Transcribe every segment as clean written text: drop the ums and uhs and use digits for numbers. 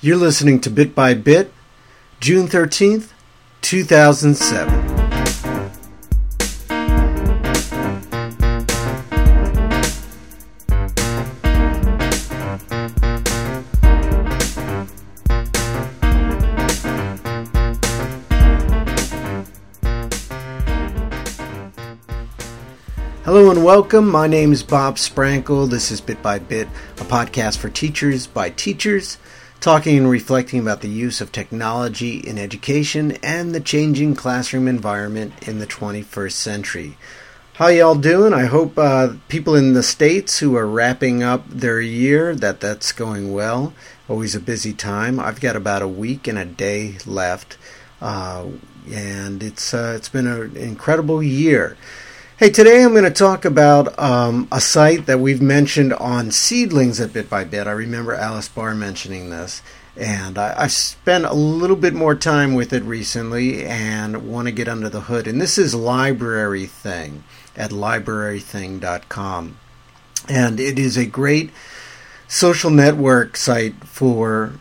You're listening to Bit by Bit, June 13th, 2007. Hello and welcome. My name is Bob Sprankle. This is Bit by Bit, a podcast for teachers by teachers, talking and reflecting about the use of technology in education and the changing classroom environment in the 21st century. How y'all doing? I hope people in the States who are wrapping up their year, that's going well. Always a busy time. I've got about a week and a day left, and it's been an incredible year. Hey, today I'm going to talk about a site that we've mentioned on Seedlings at Bit by Bit. I remember Alice Barr mentioning this, and I've spent a little bit more time with it recently and want to get under the hood. And this is LibraryThing at librarything.com. And it is a great social network site for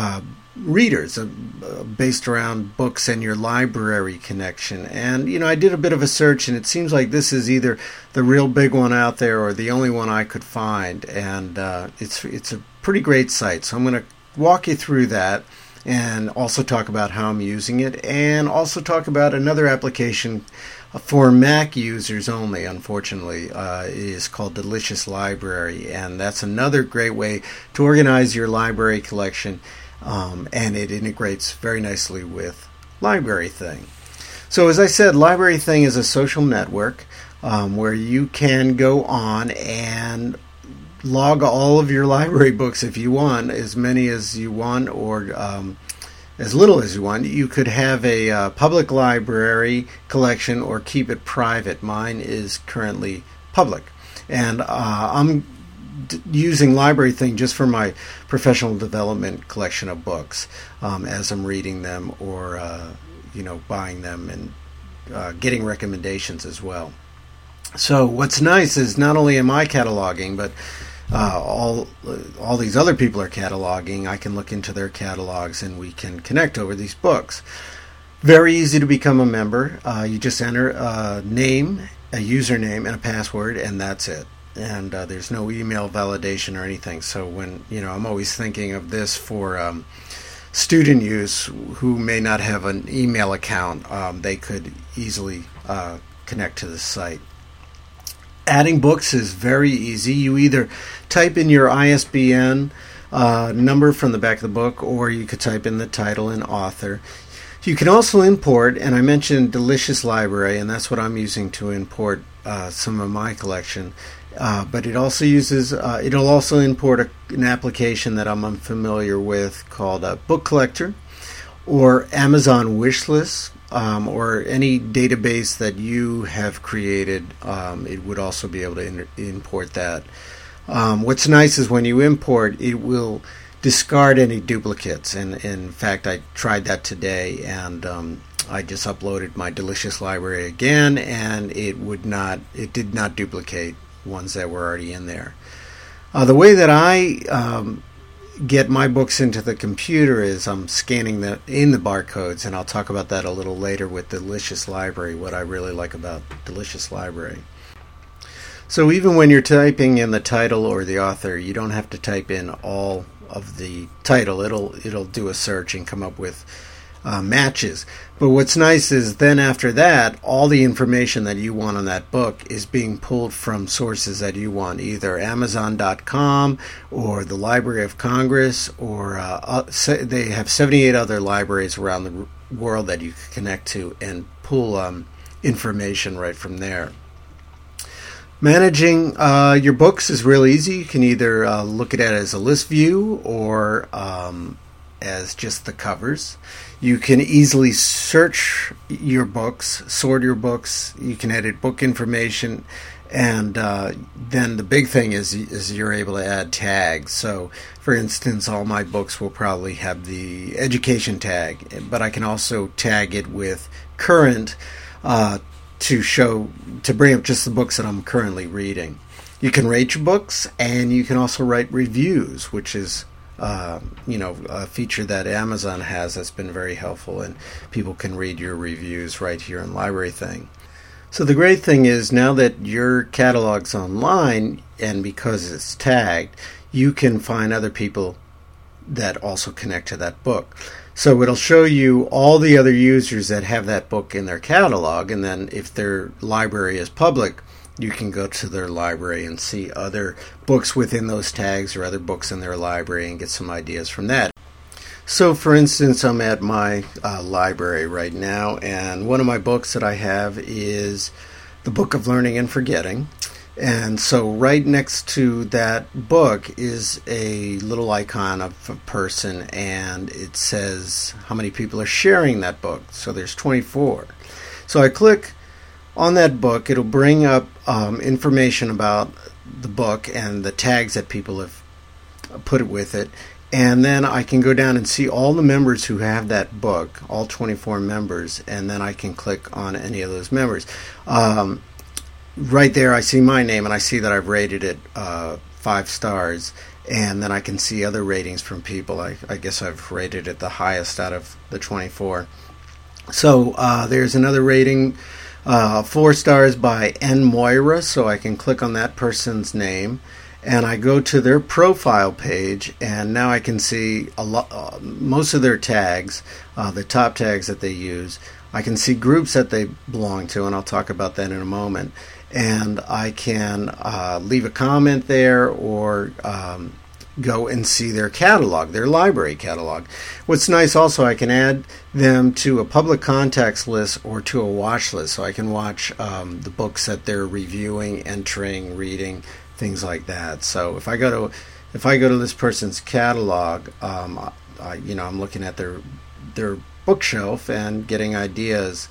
readers based around books and your library connection. And I did a bit of a search, and it seems like this is either the real big one out there or the only one I could find, and it's a pretty great site. So I'm going to walk you through that and also talk about how I'm using it, and also talk about another application for Mac users only, unfortunately. It is called Delicious Library, and that's another great way to organize your library collection. And it integrates very nicely with LibraryThing. So as I said, LibraryThing is a social network where you can go on and log all of your library books if you want, as many as you want or as little as you want. You could have a public library collection or keep it private. Mine is currently public. And I'm using LibraryThing just for my professional development collection of books as I'm reading them or buying them and getting recommendations as well. So what's nice is not only am I cataloging, but all these other people are cataloging. I can look into their catalogs and we can connect over these books. Very easy to become a member. You just enter a name, a username, and a password, and that's it. And there's no email validation or anything. So when, I'm always thinking of this for student use who may not have an email account, they could easily connect to this site. Adding books is very easy. You either type in your ISBN number from the back of the book, or you could type in the title and author. You can also import, and I mentioned Delicious Library, and that's what I'm using to import some of my collection. But it also uses, it'll also import an application that I'm unfamiliar with called Book Collector, or Amazon Wishlist, or any database that you have created. It would also be able to import that. What's nice is when you import, it will discard any duplicates. And in fact, I tried that today, and I just uploaded my Delicious Library again, and it did not duplicate ones that were already in there. The way that I get my books into the computer is I'm scanning the barcodes, and I'll talk about that a little later with Delicious Library, what I really like about Delicious Library. So even when you're typing in the title or the author, you don't have to type in all of the title. It'll do a search and come up with matches. But what's nice is then after that, all the information that you want on that book is being pulled from sources that you want, either Amazon.com or the Library of Congress, or they have 78 other libraries around the world that you can connect to and pull information right from there. Managing your books is real easy. You can either look at it as a list view or as just the covers. You can easily search your books, sort your books. You can edit book information, and then the big thing is you're able to add tags. So, for instance, all my books will probably have the education tag, but I can also tag it with current to bring up just the books that I'm currently reading. You can rate your books, and you can also write reviews, which is a feature that Amazon has that's been very helpful, and people can read your reviews right here in Library Thing. So the great thing is, now that your catalog's online, and because it's tagged, you can find other people that also connect to that book. So it'll show you all the other users that have that book in their catalog, and then if their library is public, you can go to their library and see other books within those tags or other books in their library and get some ideas from that. So for instance, I'm at my library right now, and one of my books that I have is The Book of Learning and Forgetting. And so right next to that book is a little icon of a person, and it says how many people are sharing that book. So there's 24. So I click on that book. It'll bring up information about the book and the tags that people have put with it. And then I can go down and see all the members who have that book, all 24 members, and then I can click on any of those members. Right there I see my name, and I see that I've rated it 5 stars, and then I can see other ratings from people. I guess I've rated it the highest out of the 24. So there's another rating, 4 stars by N. Moira, so I can click on that person's name, and I go to their profile page, and now I can see most of their tags, the top tags that they use. I can see groups that they belong to, and I'll talk about that in a moment. And I can leave a comment there, or go and see their catalog, their library catalog. What's nice also, I can add them to a public contacts list or to a watch list, so I can watch the books that they're reviewing, entering, reading, things like that. So if I go to this person's catalog, I'm looking at their bookshelf and getting ideas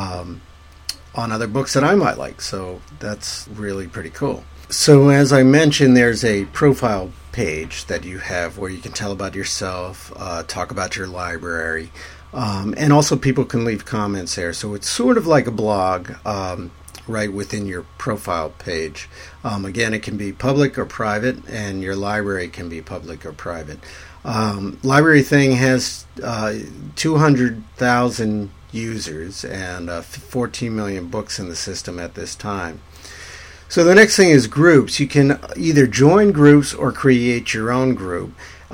on other books that I might like. So that's really pretty cool. So as I mentioned, there's a profile page that you have where you can tell about yourself, talk about your library, and also people can leave comments there. So it's sort of like a blog right within your profile page. Again, it can be public or private, and your library can be public or private. Library Thing has 200,000 users and 14 million books in the system at this time. So the next thing is groups. You can either join groups or create your own group.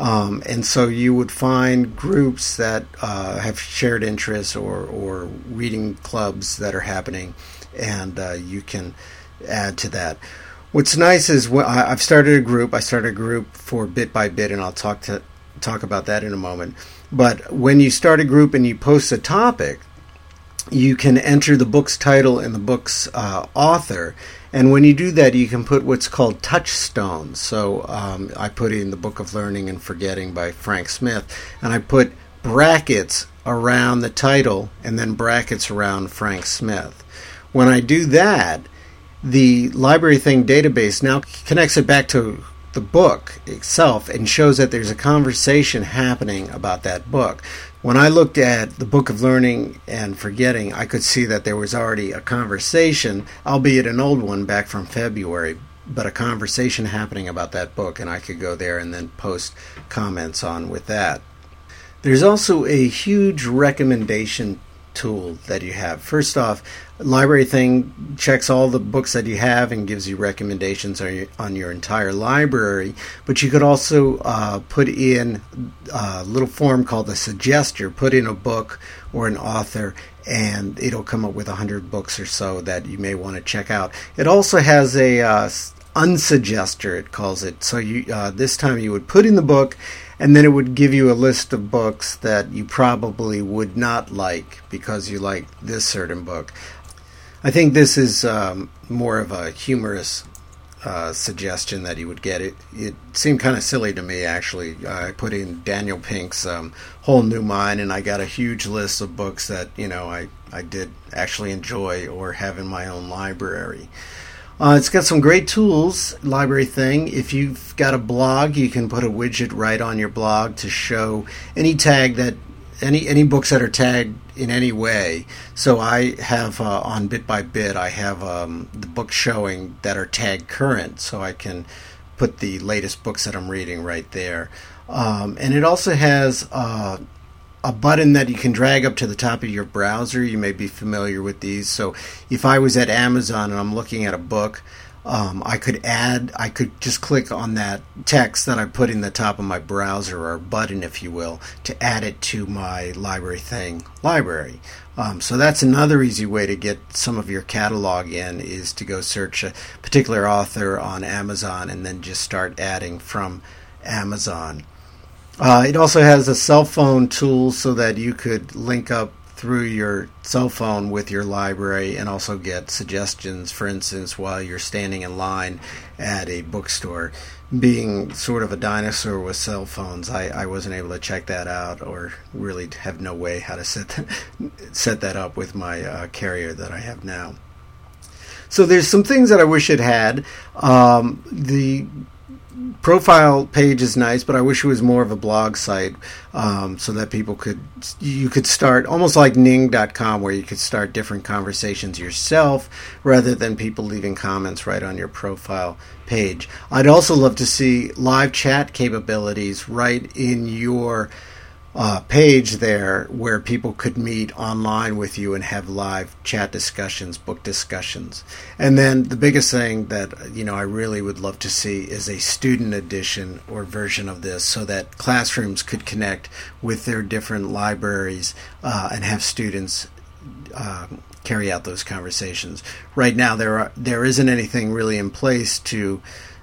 And so you would find groups that have shared interests or reading clubs that are happening, and you can add to that. What's nice is I've started a group. I started a group for Bit by Bit, and I'll talk about that in a moment. But when you start a group and you post a topic, you can enter the book's title and the book's author. And when you do that, you can put what's called touchstones. So I put in The Book of Learning and Forgetting by Frank Smith, and I put brackets around the title and then brackets around Frank Smith. When I do that, the Library Thing database now connects it back to the book itself and shows that there's a conversation happening about that book. When I looked at The Book of Learning and Forgetting, I could see that there was already a conversation, albeit an old one back from February, but a conversation happening about that book, and I could go there and then post comments on with that. There's also a huge recommendation tool that you have. First off, Library Thing checks all the books that you have and gives you recommendations on your entire library, but you could also put in a little form called a suggester. Put in a book or an author, and it'll come up with 100 books or so that you may want to check out. It also has a unsuggester, it calls it. So you this time you would put in the book, and then it would give you a list of books that you probably would not like because you like this certain book. I think this is more of a humorous suggestion that you would get. It seemed kind of silly to me, actually. I put in Daniel Pink's Whole New Mind, and I got a huge list of books that I did actually enjoy or have in my own library. It's got some great tools, Library Thing. If you've got a blog, you can put a widget right on your blog to show any tag that any books that are tagged in any way. So I have on Bit by Bit, I have the books showing that are tagged current, so I can put the latest books that I'm reading right there. And it also has a button that you can drag up to the top of your browser. You may be familiar with these. So if I was at Amazon and I'm looking at a book, I could just click on that text that I put in the top of my browser, or button, if you will, to add it to my Library Thing library. So that's another easy way to get some of your catalog in, is to go search a particular author on Amazon and then just start adding from Amazon. It also has a cell phone tool so that you could link up through your cell phone with your library and also get suggestions, for instance, while you're standing in line at a bookstore. Being sort of a dinosaur with cell phones, I wasn't able to check that out, or really have no way how to set that up with my carrier that I have now. So there's some things that I wish it had. The profile page is nice, but I wish it was more of a blog site, so that you could start almost like Ning.com, where you could start different conversations yourself rather than people leaving comments right on your profile page. I'd also love to see live chat capabilities right in your page there, where people could meet online with you and have live chat discussions, book discussions. And then the biggest thing that I really would love to see is a student edition or version of this, so that classrooms could connect with their different libraries and have students carry out those conversations. Right now, there isn't anything really in place to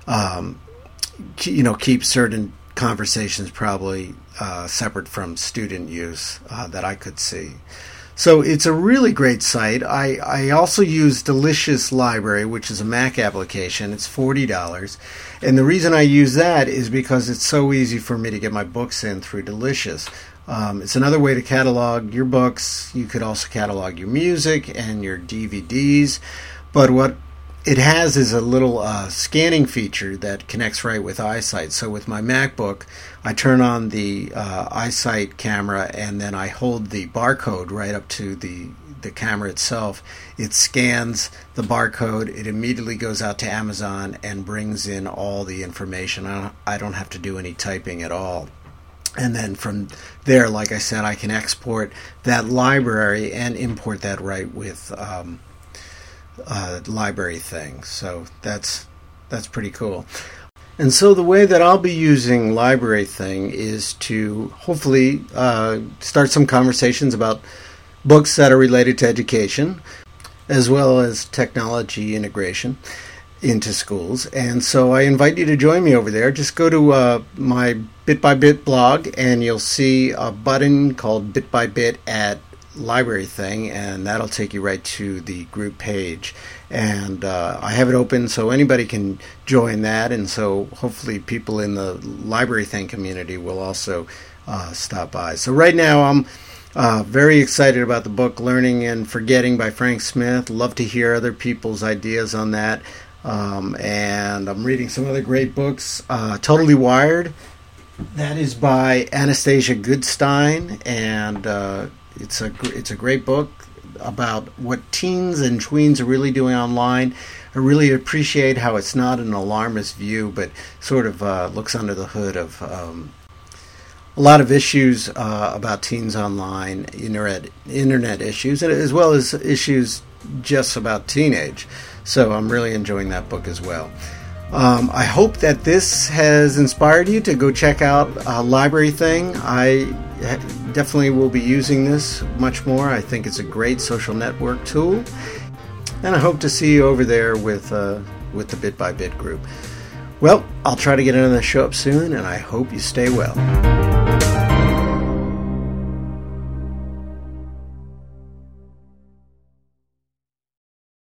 keep certain conversations probably separate from student use that I could see. So it's a really great site. I also use Delicious Library, which is a Mac application. It's $40. And the reason I use that is because it's so easy for me to get my books in through Delicious. It's another way to catalog your books. You could also catalog your music and your DVDs. But what it has is a little scanning feature that connects right with iSight. So with my MacBook, I turn on the iSight camera, and then I hold the barcode right up to the camera itself. It scans the barcode. It immediately goes out to Amazon and brings in all the information. I don't have to do any typing at all. And then from there, like I said, I can export that library and import that right with Library Thing. So that's pretty cool. And so the way that I'll be using Library Thing is to hopefully start some conversations about books that are related to education, as well as technology integration into schools. And so I invite you to join me over there. Just go to my Bit by Bit blog, and you'll see a button called Bit by Bit at Library Thing, and that'll take you right to the group page. And I have it open so anybody can join that, and so hopefully people in the Library Thing community will also stop by. So right now I'm very excited about the book Learning and Forgetting by Frank Smith. Love to hear other people's ideas on that. And I'm reading some other great books. Totally Wired, that is by Anastasia Goodstein, and it's a great book about what teens and tweens are really doing online. I really appreciate how it's not an alarmist view, but sort of looks under the hood of a lot of issues about teens online, internet issues, as well as issues just about teenage. So I'm really enjoying that book as well. I hope that this has inspired you to go check out Library Thing. I definitely will be using this much more. I think it's a great social network tool, and I hope to see you over there with the Bit by Bit group. Well, I'll try to get another show up soon, and I hope you stay well.